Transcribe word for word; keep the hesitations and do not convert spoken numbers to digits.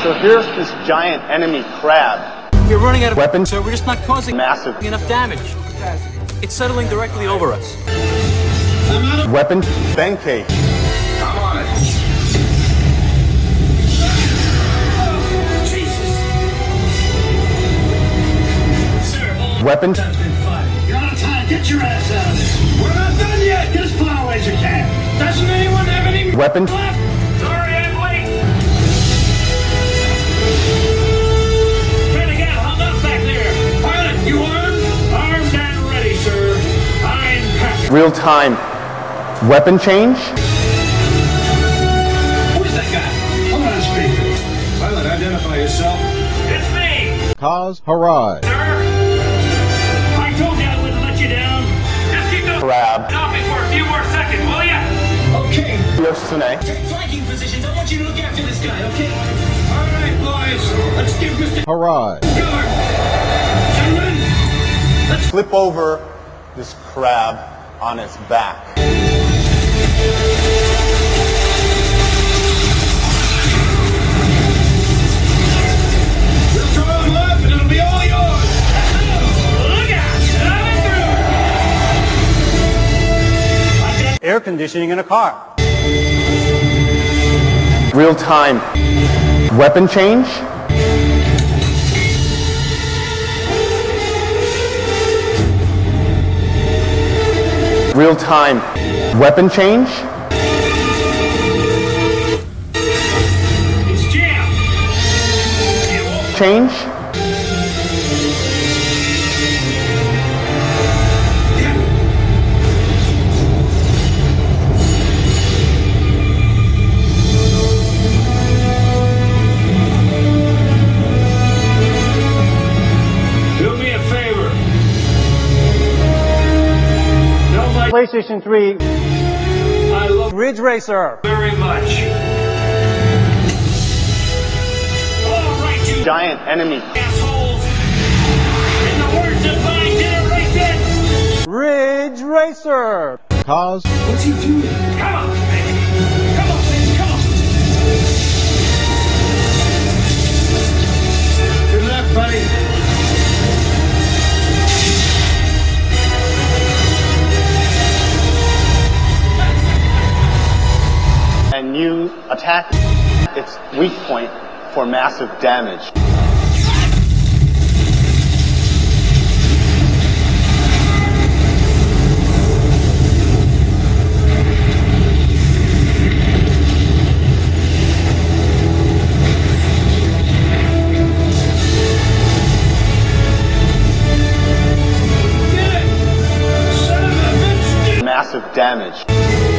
So here's this giant enemy crab. We're running out of weapons, so we're just not causing Massive enough damage. It's settling directly over us. weapons, Benkei. I'm on it. Jesus. Sir, weapons, that's been fired. You're out of time. Get your ass out of this. We're not done yet. Get as far away as you can. Doesn't anyone have any weapons, left? Sorry, I'm late. Trying to get hung up back there. Pilot, you armed? Armed and ready, sir. I'm packing. real time, weapon change, Who's that guy? Hold on, speaker. Pilot, identify yourself. It's me, Kaz Harai. sir. I told you I wouldn't let you down. Just keep those Crab. off me for a few more seconds, will ya? Okay. Yoshitsune. Take flanking positions. I want you to look after this guy, okay? All right, boys. Let's give Mister Harai. cover. Gentlemen, let's Flip over this crab on its back. We'll throw him up and it'll be all yours. Look out! Coming through. I've got Air conditioning in a car. real time, weapon change, real time, weapon change, it's jammed. You won't change, do me a favor. Tell my PlayStation three I love Ridge Racer. very much. All right, you Giant enemy. assholes. In the words of my generation. Ridge Racer. Kaz What's he doing? Come on, baby. Come on, baby. Come on. Good luck, buddy. And you attack its weak point for massive damage. Get it! Son of a bitch! Massive damage.